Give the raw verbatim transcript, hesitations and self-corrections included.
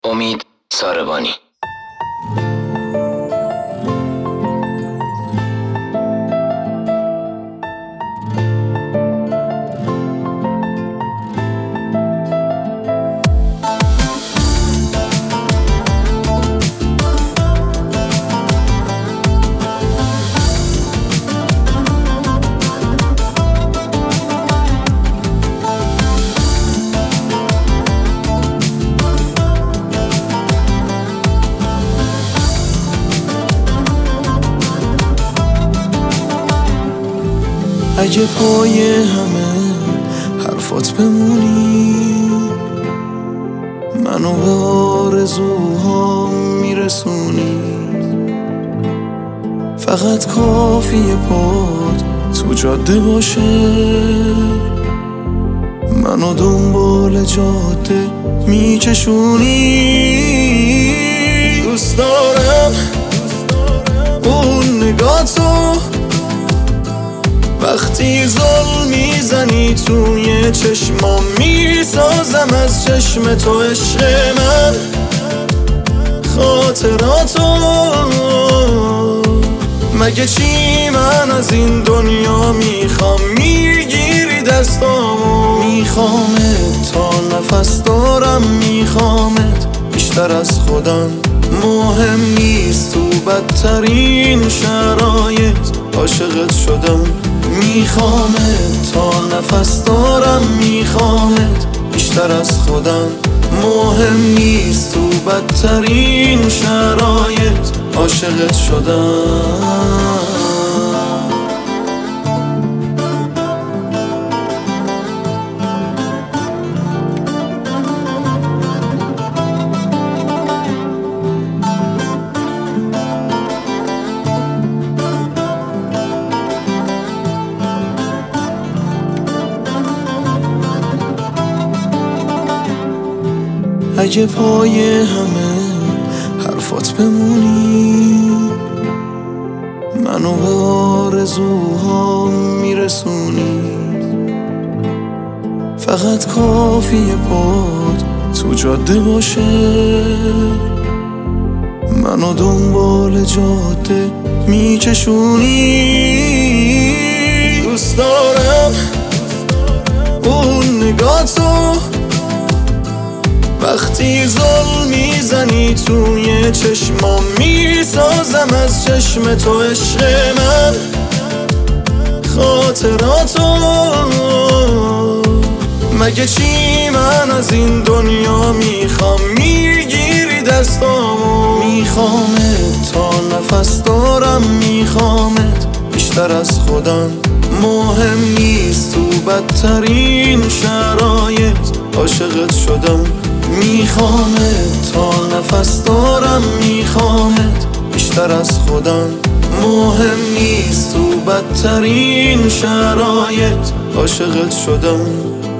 امید ساربانی. اگه پای همه حرفات بمونی، منو به آرزوها میرسونی. فقط کافیه پاد تو جاده باشه، منو دنبال جاده میکشونی. دوست دارم اون نگاتو وقتی زل میزنی توی چشمام، میسازم از چشم تو عشق من خاطراتو. مگه چی من از این دنیا میخوام، میگیری دستامو. میخوامت تا نفس دارم، میخوامت بیشتر از خودم. مهم نیست تو بدترین شرایط عاشقت شدم. میخوامت تا نفس دارم، میخوامت بیشتر از خودم. مهم نیست تو بدترین شرایط عاشقت شدم. اگه پای همه حرفات بمونی، منو به آرزوها میرسونی. فقط کافیه پاد تو جاده باشه، منو دنبال جاده میکشونی. دوست دارم اون نگاتو وقتی زل میزنی توی چشمام، میسازم از چشم تو عشق من خاطراتو. مگه چی من از این دنیا میخوام، میگیری دستامو. میخوامت تا نفس دارم، میخوامت بیشتر از خودم. مهم نیست تو بدترین شرایط عاشقت شدم. میخوامت تا نفس دارم، میخوامت بیشتر از خودم. مهم نیست تو بدترین شرایط عاشقت شدم.